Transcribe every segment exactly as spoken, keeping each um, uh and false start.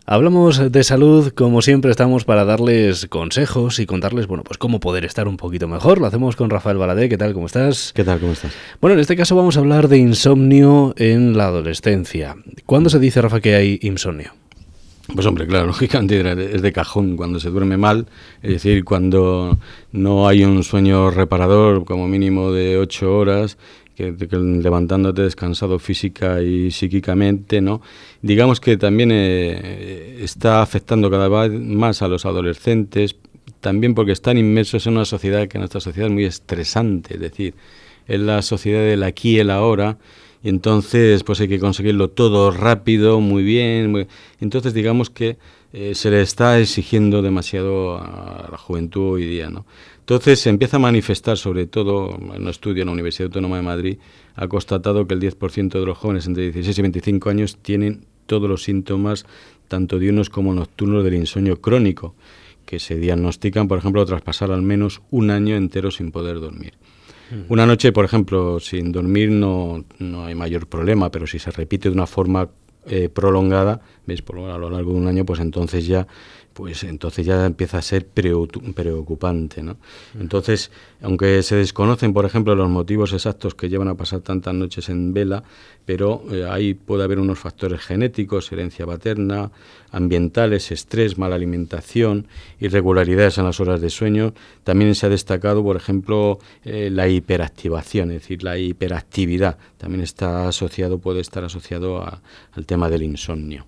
Hablamos de salud, como siempre estamos para darles consejos y contarles, bueno, pues cómo poder estar un poquito mejor. Lo hacemos con Rafael Baladé. ¿Qué tal? ¿Cómo estás? ¿Qué tal? ¿Cómo estás? Bueno, en este caso vamos a hablar de insomnio en la adolescencia. ¿Cuándo se dice, Rafa, que hay insomnio? Pues hombre, claro, lógicamente es de cajón cuando se duerme mal, es decir, cuando no hay un sueño reparador como mínimo de ocho horas, que, que levantándote descansado física y psíquicamente, ¿no? Digamos que también eh, está afectando cada vez más a los adolescentes, también porque están inmersos en una sociedad que nuestra sociedad es muy estresante, es decir, es la sociedad del aquí y el ahora. Y entonces pues hay que conseguirlo todo rápido, muy bien. Muy... Entonces digamos que eh, se le está exigiendo demasiado a la juventud hoy día, ¿no? Entonces se empieza a manifestar, sobre todo en un estudio en la Universidad Autónoma de Madrid, ha constatado que el diez por ciento de los jóvenes entre dieciséis y veinticinco años tienen todos los síntomas, tanto diurnos como nocturnos, del insomnio crónico, que se diagnostican, por ejemplo, tras pasar al menos un año entero sin poder dormir. Una noche, por ejemplo, sin dormir no, no hay mayor problema, pero si se repite de una forma eh, prolongada, ¿ves? Por a lo largo de un año, pues entonces ya, pues entonces ya empieza a ser preocupante, ¿no? Entonces, aunque se desconocen, por ejemplo, los motivos exactos que llevan a pasar tantas noches en vela, pero eh, ahí puede haber unos factores genéticos, herencia paterna, ambientales, estrés, mala alimentación, irregularidades en las horas de sueño. También se ha destacado, por ejemplo, eh, la hiperactivación, es decir, la hiperactividad. También está asociado, puede estar asociado a, al tema del insomnio.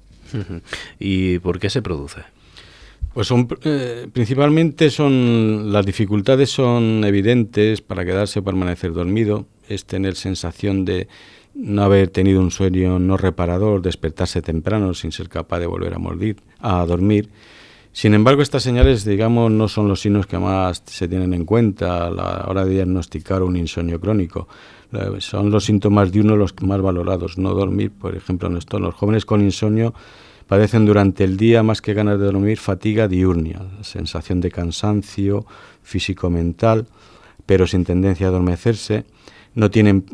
¿Y por qué se produce? Pues son, eh, principalmente son las dificultades son evidentes para quedarse o permanecer dormido, es tener sensación de no haber tenido un sueño no reparador, despertarse temprano sin ser capaz de volver a, morir, a dormir. Sin embargo, estas señales, digamos, no son los signos que más se tienen en cuenta a la hora de diagnosticar un insomnio crónico. Son los síntomas diurnos los más valorados. No dormir, por ejemplo, en esto, los jóvenes con insomnio padecen durante el día, más que ganas de dormir, fatiga diurna, sensación de cansancio físico-mental, pero sin tendencia a adormecerse. No tienen,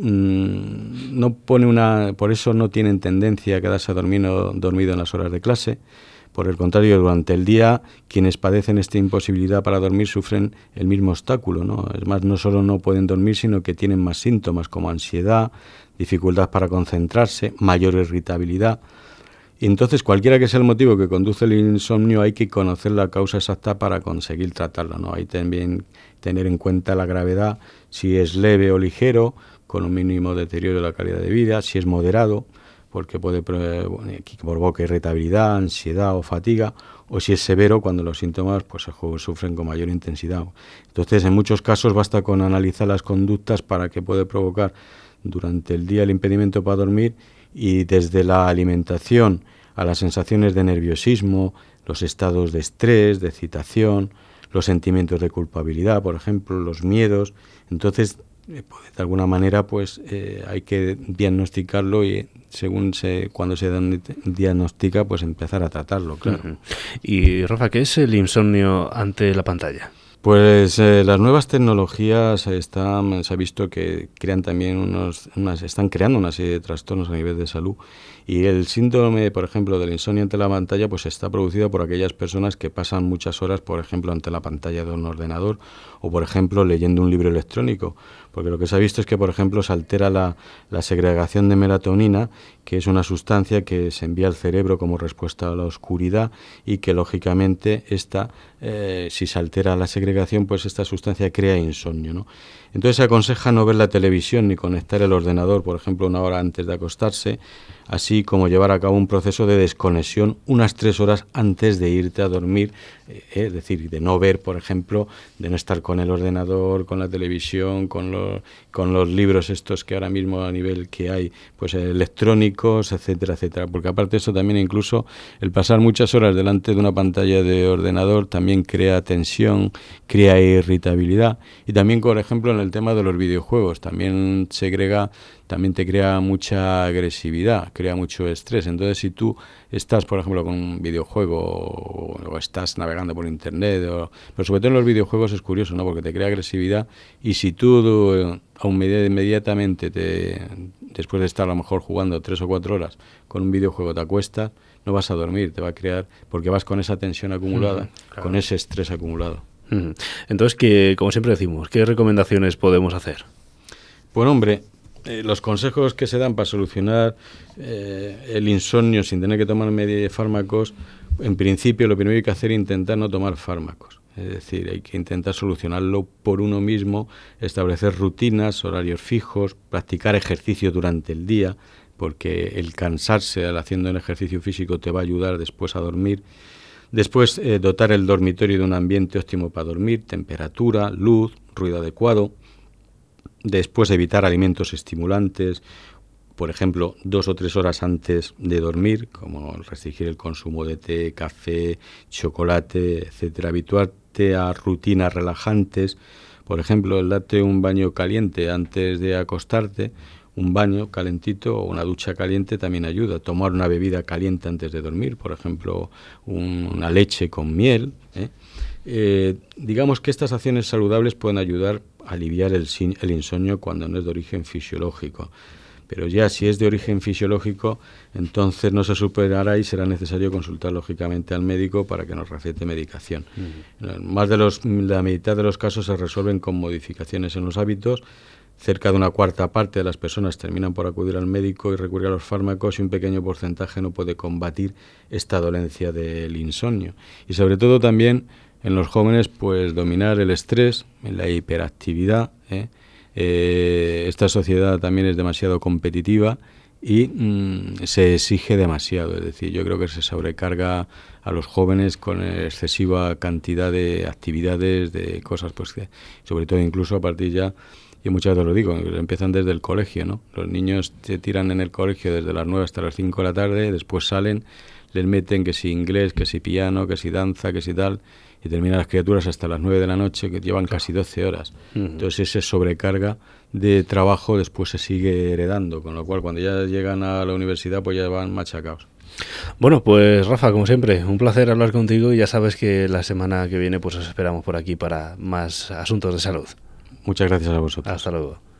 mmm, no pone una, por eso no tienen tendencia a quedarse dormido, dormido en las horas de clase. Por el contrario, durante el día, quienes padecen esta imposibilidad para dormir sufren el mismo obstáculo, ¿no? Es más, no solo no pueden dormir, sino que tienen más síntomas como ansiedad, dificultad para concentrarse, mayor irritabilidad. Y entonces, cualquiera que sea el motivo que conduce el insomnio, hay que conocer la causa exacta para conseguir tratarla, ¿no? Hay también tener en cuenta la gravedad, si es leve o ligero, con un mínimo deterioro de la calidad de vida, si es moderado, porque puede que provoque irritabilidad, ansiedad o fatiga, o si es severo, cuando los síntomas pues se sufren con mayor intensidad. Entonces, en muchos casos basta con analizar las conductas para que puede provocar durante el día el impedimento para dormir, y desde la alimentación a las sensaciones de nerviosismo, los estados de estrés, de excitación, los sentimientos de culpabilidad, por ejemplo, los miedos. Entonces, eh, de alguna manera, pues eh, hay que diagnosticarlo y según se cuando se diagnostica, pues empezar a tratarlo, claro. Uh-huh. Y Rafa, ¿qué es el insomnio ante la pantalla? Pues eh, las nuevas tecnologías están, se ha visto que crean también unos, unas, están creando una serie de trastornos a nivel de salud, y el síndrome, por ejemplo, del insomnio ante la pantalla, pues está producido por aquellas personas que pasan muchas horas, por ejemplo, ante la pantalla de un ordenador o, por ejemplo, leyendo un libro electrónico, porque lo que se ha visto es que, por ejemplo, se altera la, la segregación de melatonina, que es una sustancia que se envía al cerebro como respuesta a la oscuridad, y que, lógicamente, esta, eh, si se altera la segregación, pues esta sustancia crea insomnio, ¿no? Entonces se aconseja no ver la televisión ni conectar el ordenador, por ejemplo, una hora antes de acostarse, así como llevar a cabo un proceso de desconexión unas tres horas antes de irte a dormir, eh, es decir, de no ver, por ejemplo, de no estar con el ordenador, con la televisión, con los, con los libros estos que ahora mismo a nivel que hay, pues electrónicos, etcétera, etcétera, porque aparte de eso también incluso el pasar muchas horas delante de una pantalla de ordenador también crea tensión, crea irritabilidad, y también, por ejemplo, en el tema de los videojuegos, también segrega, también te crea mucha agresividad, crea mucho estrés. Entonces, si tú estás, por ejemplo, con un videojuego o, o estás navegando por internet, o, pero sobre todo en los videojuegos es curioso, ¿no? Porque te crea agresividad, y si tú aún inmediatamente, te, después de estar a lo mejor jugando tres o cuatro horas con un videojuego, te acuestas, no vas a dormir, te va a crear, porque vas con esa tensión acumulada, uh-huh, claro. con ese estrés acumulado. Uh-huh. Entonces, que, como siempre decimos, ¿qué recomendaciones podemos hacer? Bueno, hombre, eh, los consejos que se dan para solucionar eh, el insomnio sin tener que tomar media fármacos, en principio lo primero que hay que hacer es intentar no tomar fármacos. Es decir, hay que intentar solucionarlo por uno mismo, establecer rutinas, horarios fijos, practicar ejercicio durante el día, porque el cansarse al haciendo un ejercicio físico te va a ayudar después a dormir. Después, eh, dotar el dormitorio de un ambiente óptimo para dormir, temperatura, luz, ruido adecuado. Después, evitar alimentos estimulantes, por ejemplo, dos o tres horas antes de dormir, como restringir el consumo de té, café, chocolate, etcétera. Habituarte a rutinas relajantes, por ejemplo, el darte un baño caliente antes de acostarte, un baño calentito o una ducha caliente también ayuda. Tomar una bebida caliente antes de dormir, por ejemplo, un, una leche con miel. ¿eh? Eh, digamos que estas acciones saludables pueden ayudar a aliviar el, el insomnio cuando no es de origen fisiológico. Pero ya si es de origen fisiológico, entonces no se superará y será necesario consultar lógicamente al médico para que nos recete medicación. Uh-huh. Más de los, la mitad de los casos se resuelven con modificaciones en los hábitos. Cerca de una cuarta parte de las personas terminan por acudir al médico y recurrir a los fármacos, y un pequeño porcentaje no puede combatir esta dolencia del insomnio. Y sobre todo también en los jóvenes, pues dominar el estrés, la hiperactividad, ¿eh? Eh, esta sociedad también es demasiado competitiva y mmm, se exige demasiado. Es decir, yo creo que se sobrecarga a los jóvenes con excesiva cantidad de actividades, de cosas, pues que sobre todo incluso a partir ya, y muchas veces lo digo, empiezan desde el colegio, ¿no? Los niños se tiran en el colegio desde las nueve hasta las cinco de la tarde, después salen, les meten que si inglés, que si piano, que si danza, que si tal, y terminan las criaturas hasta las nueve de la noche, que llevan casi doce horas. Uh-huh. Entonces esa sobrecarga de trabajo después se sigue heredando, con lo cual cuando ya llegan a la universidad pues ya van machacados. Bueno, pues Rafa, como siempre, un placer hablar contigo, y ya sabes que la semana que viene pues os esperamos por aquí para más asuntos de salud. Muchas gracias a vosotros. Hasta luego.